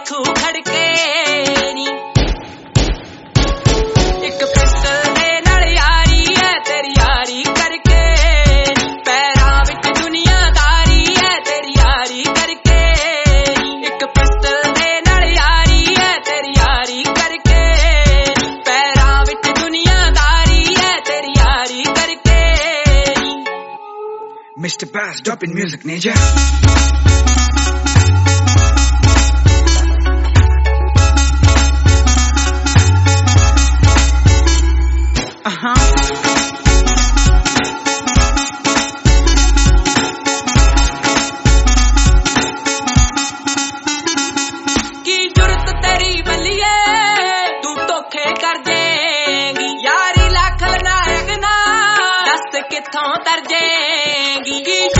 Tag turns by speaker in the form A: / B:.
A: इथू खड़के नी एक पिस्टल दे नाल यारी है तेरी यारी करके पैरां विच दुनियादारी है तेरी यारी करके एक पिस्टल दे नाल यारी है तेरी यारी करके पैरां विच दुनियादारी है तेरी यारी करके
B: Mr. Bass, dropping music, Ninja.
A: की जुरत तेरी बलिए तू धोखे कर देंगी यारी लाख नायक ना दस किथों तर जाएगी।